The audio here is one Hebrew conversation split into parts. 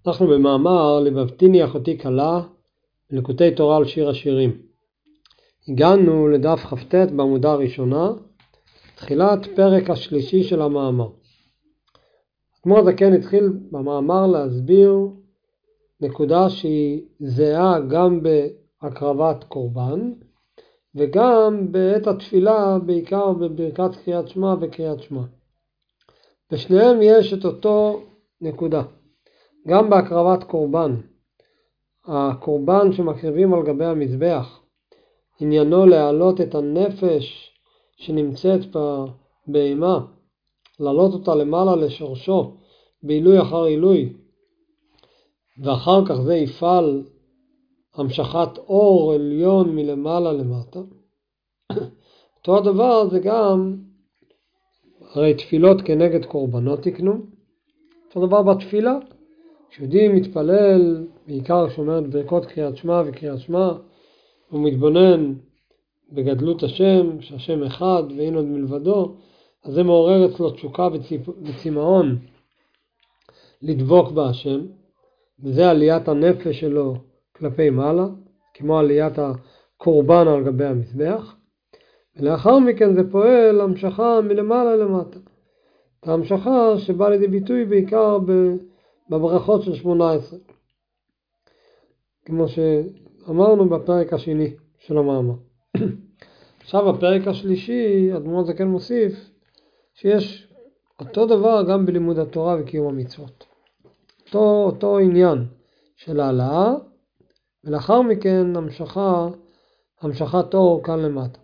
אנחנו במאמר לבבתיני אחותי כלה, ליקוטי תורה על שיר השירים. הגענו לדף כ"ט בעמודה הראשונה, תחילת פרק השלישי של המאמר. אדמו"ר הזקן התחיל במאמר להסביר נקודה שהיא זהה גם בהקרבת קורבן, וגם בעת התפילה, בעיקר בברכת קריאת שמע וקריאת שמע. בשניהם יש את אותו נקודה. גם בהקרבת קורבן, הקורבן שמקריבים על גבי המזבח, עניינו להעלות את הנפש שנמצאת בבהמה, להעלות אותה למעלה לשורשו, בעילוי אחר עילוי, ואחר כך זה יפעל המשכת אור עליון מלמעלה למטה. אותו הדבר זה גם, הרי תפילות כנגד קורבנות תקנו, אותו דבר בתפילה, כשיהודי מתפלל, בעיקר שומע את ברכות קריאת שמע וקריאת שמע, הוא מתבונן בגדלות השם, שהשם אחד ואין עוד מלבדו, אז זה מעורר אצלו תשוקה וצמאון לדבוק בהשם, וזה עליית הנפש שלו כלפי מעלה, כמו עליית הקורבן על גבי המזבח, ולאחר מכן זה פועל המשכה מלמעלה למטה. את ההמשכה שבאה לידי ביטוי בעיקר בברכות של 18, כמו שאמרנו בפרק השני של המאמר. עכשיו בפרק השלישי, אדמו"ר הזקן מוסיף שיש אותו דבר גם בלימוד התורה וקיום המצוות. אותו עניין של העלאה, ולאחר מכן המשכת אור כאן למטה.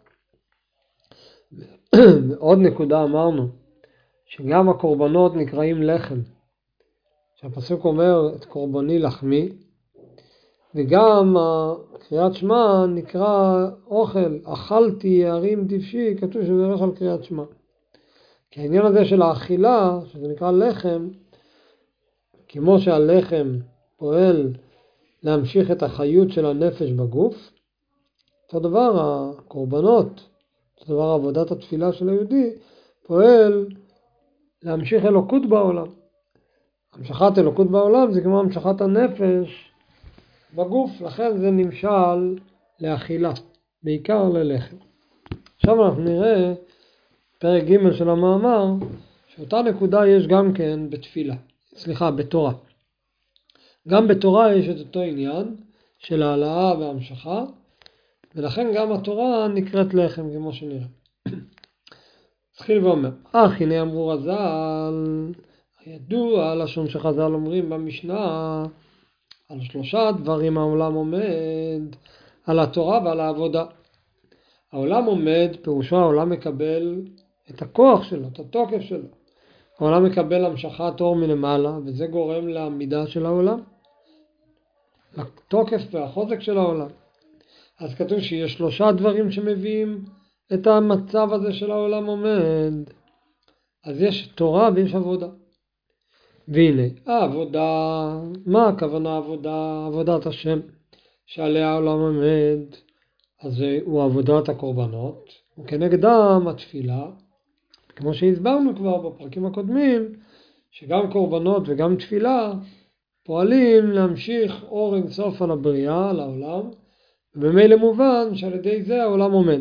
עוד נקודה אמרנו, שגם הקורבנות נקראים לחם. שהפסוק אומר את קורבני לחמי, וגם קריאת שמע נקרא אוכל, אכלתי יערים דבשי, כתוב שזה הולך על קריאת שמע. כי העניין הזה של האכילה, שזה נקרא לחם, כמו שהלחם פועל להמשיך את החיות של הנפש בגוף, אותו דבר הקורבנות, אותו דבר עבודת התפילה של היהודי, פועל להמשיך אלוקות בעולם. המשכת אלוקות בעולם זה כמו המשכת הנפש בגוף, לכן זה נמשל לאכילה, בעיקר ללחם. עכשיו אנחנו נראה פרק ג' של המאמר, שאותה נקודה יש גם כן בתורה. גם בתורה יש את אותו עניין של העלאה והמשכה, ולכן גם התורה נקראת לחם כמו שנראה. התחיל ואומר, הנה אמרו רז"ל, ידוע לשון שחז"ל אומרים במשנה, על 3 דברים העולם עומד, על התורה ועל העבודה. העולם עומד, פירושו העולם מקבל את הכוח שלו, את התוקף שלו. העולם מקבל המשכת אור מלמעלה, וזה גורם לעמידה של העולם, לתוקף והחוזק של העולם. אז כתוב שיש 3 דברים שמביאים את המצב הזה של העולם עומד. אז יש תורה ויש עבודה. והנה, העבודה, מה הכוונה עבודה? עבודת השם, שעליה העולם עומד, אז הוא עבודת הקורבנות, וכנגדם התפילה, כמו שהסברנו כבר בפרקים הקודמים, שגם קורבנות וגם תפילה פועלים להמשיך אור אינסוף על הבריאה, על העולם, ובמילא מובן שעל ידי זה העולם עומד.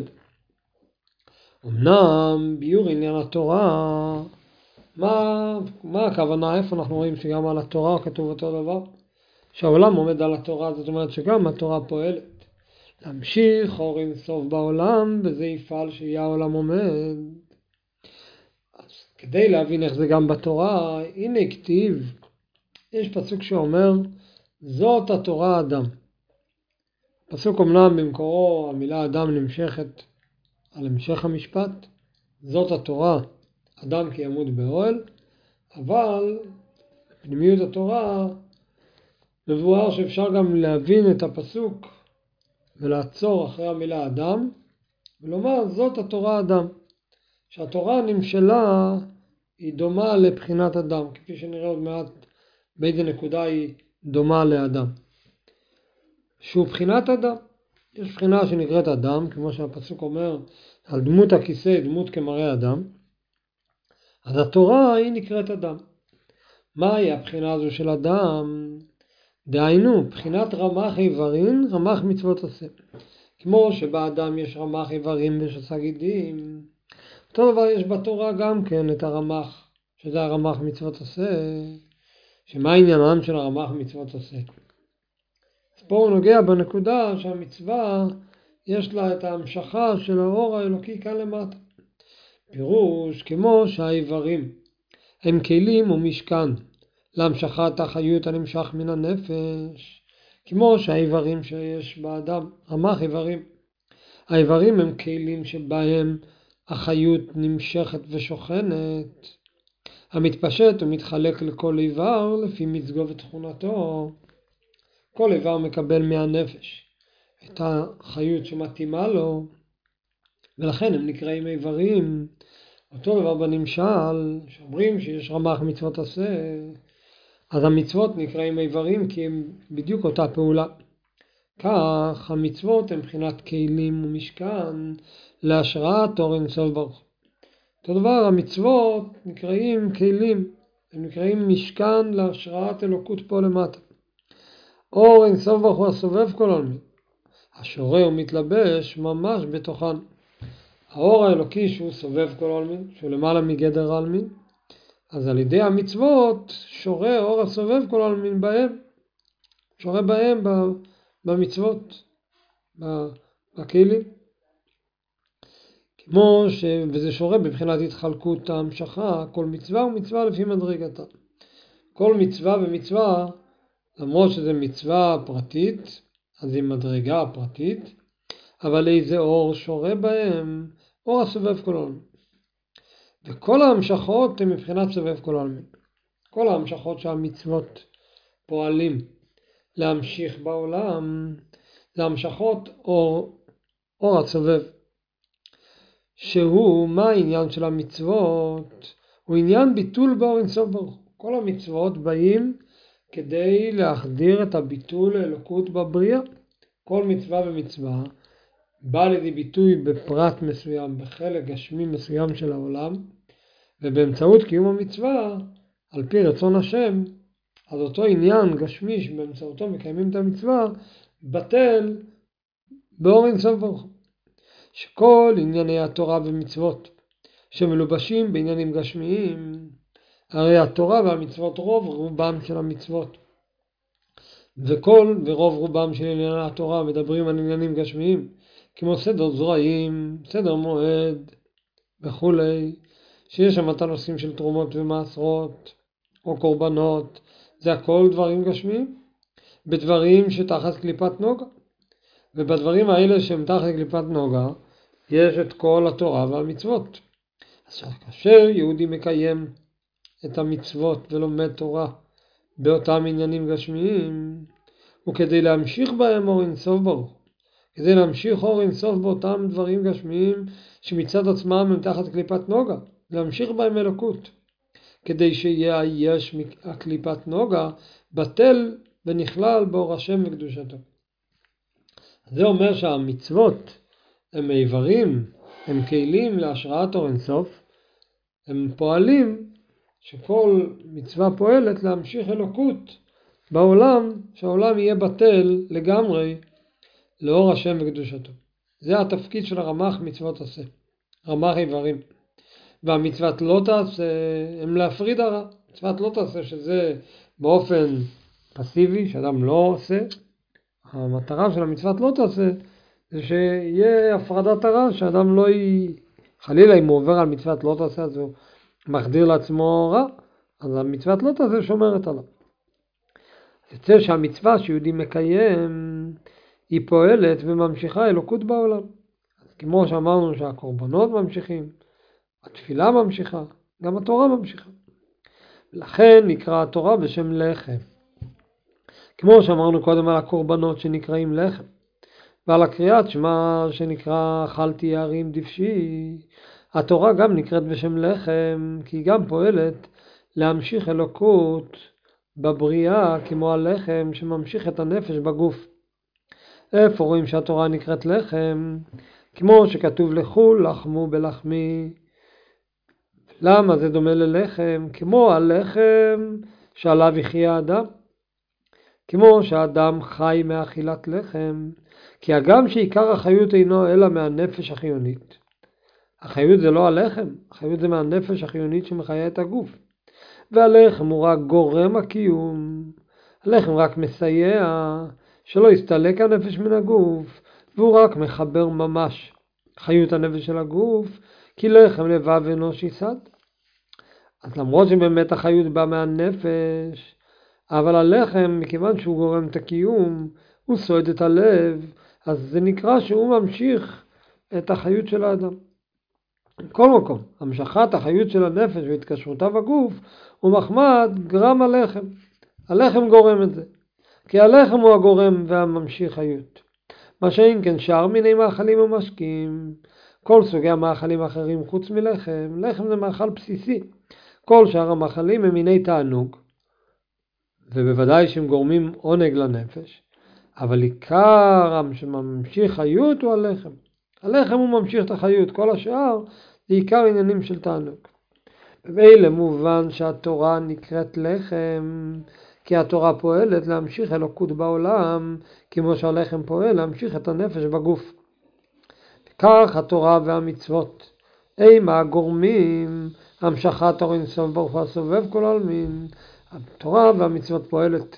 אמנם ביור עניין התורה, מה הכוונה? איפה אנחנו רואים שגם על התורה כתוב אותו דבר? שהעולם עומד על התורה, זאת אומרת שגם התורה פועלת להמשיך אור אינסוף בעולם, וזה יפעל שיהיה העולם עומד. אז כדי להבין איך זה גם בתורה, הנה כתיב, יש פסוק שאומר, זאת התורה אדם. פסוק אמנם במקורו המילה אדם נמשכת על המשך המשפט, זאת התורה אדם כי ימות באוהל, אבל בפנימיות התורה מבואר שאפשר גם להבין את הפסוק ולעצור אחרי המילה אדם ולומר זאת התורה אדם, שהתורה נמשלה היא דומה לבחינת אדם, כפי שנראה עוד מעט באיזה נקודה היא דומה לאדם, שהוא בחינת אדם. יש בחינה שנקראת אדם, כמו שהפסוק אומר על דמות הכיסא, דמות כמראה אדם. אז התורה היא נקראת אדם. מהי הבחינה הזו של אדם? דהיינו, בחינת רמ"ח איברים, רמ"ח מצוות עשה. כמו שבאדם יש רמ"ח איברים ושס"ה גידים, אותו דבר יש בתורה גם כן את הרמ"ח, שזה הרמ"ח מצוות עשה. שמה עניינם של הרמ"ח מצוות עשה? אז פה הוא נוגע בנקודה שהמצווה יש לה את ההמשכה של האור האלוקי כאן למטה. פירוש כמו שהאיברים הם כלים ומשכן להמשכת החיות הנמשך מן הנפש, כמו שהאיברים שיש באדם, רמ"ח איברים. האיברים הם כלים שבהם החיות נמשכת ושוכנת, המתפשט ומתחלק לכל איבר לפי מצגו ותכונתו. כל איבר מקבל מהנפש את החיות שמתאימה לו, ולכן הם נקראים איברים. אותו דבר בנמשל, שאומרים שיש רמ"ח מצוות עשה, אז המצוות נקראים איברים כי הם בדיוק אותה פעולה. כך המצוות הן מבחינת כלים ומשכן להשראת אור אין סוף ברוך. אותו דבר המצוות נקראים כלים, הם נקראים משכן להשראת אלוקות פה למטה. אור אין סוף ברוך הוא הסובב כל העולמים, השורה ומתלבש ממש בתוכן. האור האלוקי שהוא סובב כל העולמים, שהוא למעלה מגדר העולמים, אז על ידי המצוות שורה אור הסובב כל העולמים בהם, שורה בהם במצוות, בכלים. כמו וזה שורה בבחינת התחלקות ההמשכה, כל מצווה ומצווה לפי מדרגתה. כל מצווה ומצווה, למרות שזה מצווה פרטית, אז היא מדרגה פרטית, אבל איזה אור שורה בהם? אור הסובב כל העולמים. וכל ההמשכות הן מבחינת סובב כל העולמים. כל ההמשכות שהמצוות פועלים להמשיך בעולם, זה המשכות אור הסובב. שהוא, מה העניין של המצוות? הוא עניין ביטול באור אין סוף ברוך. כל המצוות באים כדי להחדיר את הביטול לאלוקות בבריאה. כל מצווה ומצווה בא לידי ביטוי בפרט מסוים, בחלק גשמי מסוים של העולם, ובאמצעות קיום המצווה, על פי רצון השם, אז אותו עניין גשמי שבאמצעותו מקיימים את המצווה, בטל באור אין סוף ברוך. שכל ענייני התורה ומצוות שמלובשים בעניינים גשמיים, הרי התורה והמצוות רובם של המצוות, ורוב רובם של ענייני התורה מדברים על עניינים גשמיים, כמו סדר זרעים, סדר מועד וכולי, שיש שם את הנושאים של תרומות ומעשרות או קורבנות, זה הכל דברים גשמיים, בדברים שתחת קליפת נוגה. ובדברים האלה שהם תחת קליפת נוגה, יש את כל התורה והמצוות. אז כאשר יהודי מקיים את המצוות ולומד תורה באותם עניינים גשמיים, וכדי להמשיך בהם אור אין סוף ברוך, כדי להמשיך אור אין סוף באותם דברים גשמיים שמצד עצמם הם תחת קליפת נוגה, להמשיך בהם אלוקות, כדי שיהיה יש הקליפת נוגה בטל ונכלל באור השם וקדושתו. זה אומר שהמצוות הם איברים, הם כלים להשראת אור אין סוף, הם פועלים שכל מצווה פועלת להמשיך אלוקות בעולם, שהעולם יהיה בטל לגמרי לאור השם וקדושתו. זה התפקיד של הרמ"ח מצוות עשה, רמ"ח איברים. והמצוות לא תעשה הם להפריד הרע. מצוות לא תעשה שזה באופן פסיבי, שאדם לא עושה. המטרה של המצוות לא תעשה זה שיהיה הפרדת הרע, שאדם לא חלילה אם הוא עובר על מצוות לא תעשה אז הוא מחדיר לעצמו רע, אז המצוות לא תעשה שומרת עליו. יוצא שהמצווה שיהודי מקיים היא פועלת וממשיכה אלוקות בעולם. אז כמו שאמרנו שהקורבנות ממשיכים, התפילה ממשיכה, גם התורה ממשיכה. לכן נקרא התורה בשם לחם. כמו שאמרנו קודם על הקורבנות שנקראים לחם, ועל הקריאת שמה שנקרא אכלתי יערים דבשי, התורה גם נקראת בשם לחם, כי היא גם פועלת להמשיך אלוקות בבריאה, כמו הלחם שממשיך את הנפש בגוף. איפה רואים שהתורה נקראת לחם? כמו שכתוב לכו לחמו בלחמי. למה זה דומה ללחם? כמו הלחם שעליו יחיה האדם. כמו שהאדם חי מאכילת לחם, כי הגם שעיקר החיות אינו אלא מהנפש החיונית. החיות זה לא הלחם, החיות זה מהנפש החיונית שמחיה את הגוף. והלחם הוא רק גורם הקיום. הלחם רק מסייע שלא יסתלק הנפש מן הגוף, והוא רק מחבר ממש חיות הנפש של הגוף, כי לחם לבב אנוש יסד. אז למרות שבאמת החיות באה מהנפש, אבל הלחם, מכיוון שהוא גורם את הקיום, הוא סועד את הלב, אז זה נקרא שהוא ממשיך את החיות של האדם. בכל מקום, המשכת החיות של הנפש והתקשרותה בגוף, הוא מחמד גרם הלחם. הלחם גורם את זה, כי הלחם הוא הגורם והממשיך חיות. מה שאין כן שאר מיני מאכלים ומשקים, כל סוגי המאכלים האחרים חוץ מלחם, לחם זה מאכל בסיסי. כל שאר המאכלים הם מיני תענוג, ובוודאי שהם גורמים עונג לנפש, אבל עיקר שממשיך חיות הוא הלחם. הלחם הוא ממשיך את החיות, כל השאר זה עיקר עניינים של תענוג. ובאלה מובן שהתורה נקראת לחם, כי התורה פועלת להמשיך אלוקות בעולם, כמו שהלחם פועל להמשיך את הנפש בגוף. כך התורה והמצוות הם הגורמים המשכת אור אינסוף ברוך הוא הסובב כל העלמין. התורה והמצוות פועלת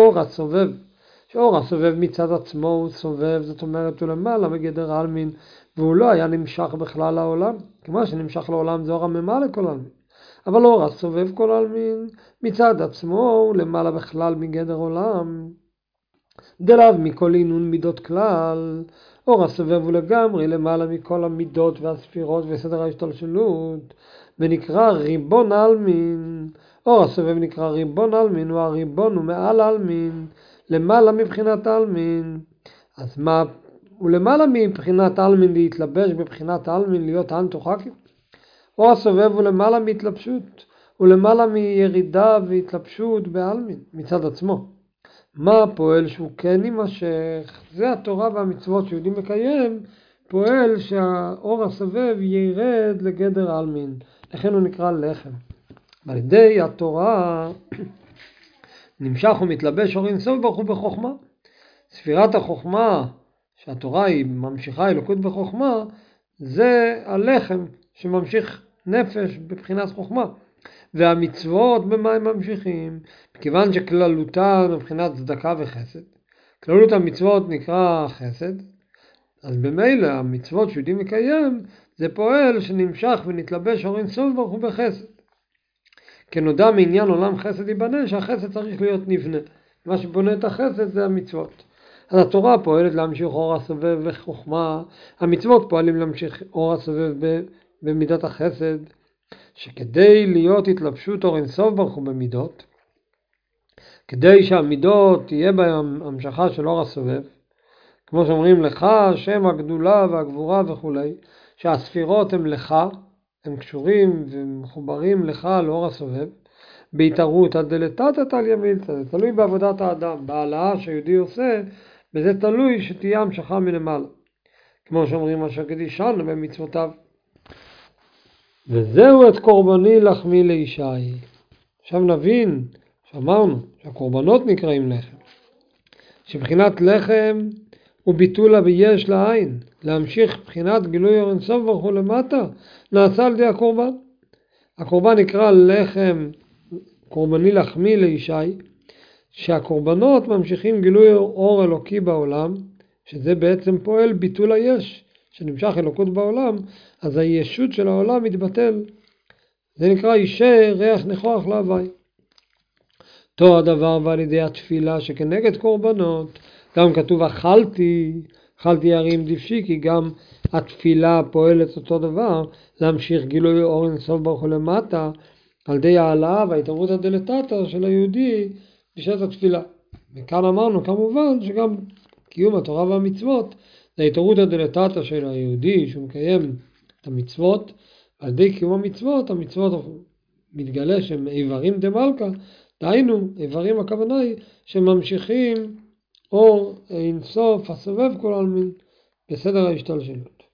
שאור הסובב מצד עצמו הוא סובב, זאת אומרת הוא למעלה מגדר העלמין, והוא לא היה נמשך בכלל לעולם. כמו שנמשך לעולם זה אור הממה לכל העלמין, אבל אור הסובב כל העלמין מצד עצמו הוא למעלה בכלל מגדר עולם, דלאו מכל עינון מידות כלל. אור הסובב הוא לגמרי למעלה מכל המידות והספירות וסדר ההשתלשלות, ונקרא ריבון העלמין. אור הסובב נקרא ריבון העלמין, הוא הריבון, הוא מעל העלמין, למעלה מבחינת העלמין. אז מה הוא למעלה מבחינת העלמין? להתלבש בבחינת העלמין, להיות אנטוחקים. אור הסובב הוא למעלה מהתלבשות, הוא למעלה מירידה והתלבשות בעלמין מצד עצמו. מה פועל שהוא כן יימשך? זה התורה והמצוות שיהודים מקיים, פועל שהאור הסובב ירד לגדר העלמין, לכן הוא נקרא לחם. על ידי התורה נמשך ומתלבש אור אינסוף ברוך הוא בחוכמה. ספירת החוכמה, שהתורה היא ממשיכה אלוקות בחוכמה, זה הלחם שממשיך נפש בבחינת חוכמה. והמצוות במה הם ממשיכים? מכיוון שכללותן מבחינת צדקה וחסד, כללות המצוות נקרא חסד, אז במילא המצוות שיודעים לקיים זה פועל שנמשך ונתלבש אור אינסוף ברוך הוא בחסד. כנודע מעניין עולם חסד ייבנה, שהחסד צריך להיות נבנה. מה שבונה את החסד זה המצוות. אז התורה פועלת להמשיך אור הסובב וחוכמה, המצוות פועלים להמשיך אור הסובב במידת החסד, שכדי להיות התלבשות אור אינסוף ברוך הוא במידות, כדי שהמידות תהיה בהם המשכה של אור הסובב, כמו שאומרים לך שם הגדולה והגבורה וכו', שהספירות הם לך, הם קשורים ומחוברים לך לאור הסובב, בהתערות הדלתתא על ימין, זה תלוי בעבודת האדם, בהעלאה שיהודי עושה, וזה תלוי שתהיה המשכה מלמעלה, כמו שאומרים אשר קדישנו במצוותיו. וזהו את קורבני לחמי לישי. עכשיו נבין, שאמרנו שהקורבנות נקראים לחם, שבחינת לחם הוא ביטול הביש לעין, להמשיך בחינת גילוי אור אינסוף ברוך הוא למטה, נעשה על ידי הקורבן. הקורבן נקרא לחם, קורבני לחמי לישי, שהקורבנות ממשיכים גילוי אור אלוקי בעולם, שזה בעצם פועל ביטול היש, שנמשך אלוקות בעולם, אז הישות של העולם מתבטל. זה נקרא אישי ריח נכוח להווי. אותו הדבר ועל ידי התפילה שכנגד קורבנות, גם כתוב אכלתי ירים דבשי, כי גם התפילה פועלת אותו דבר, להמשיך גילוי אור אינסוף ברוך הוא למטה, על ידי העלאה וההתערות הדלתתא של היהודי בשעת התפילה. וכאן אמרנו כמובן שגם קיום התורה והמצוות, זה ההתערות הדלתתא של היהודי שהוא מקיים את המצוות, על ידי קיום המצוות מתגלה שהם איברים דמלכה, דהיינו, איברים הכוונה היא שממשיכים אור אינסוף הסובב כל העלמין בסדר ההשתלשלות.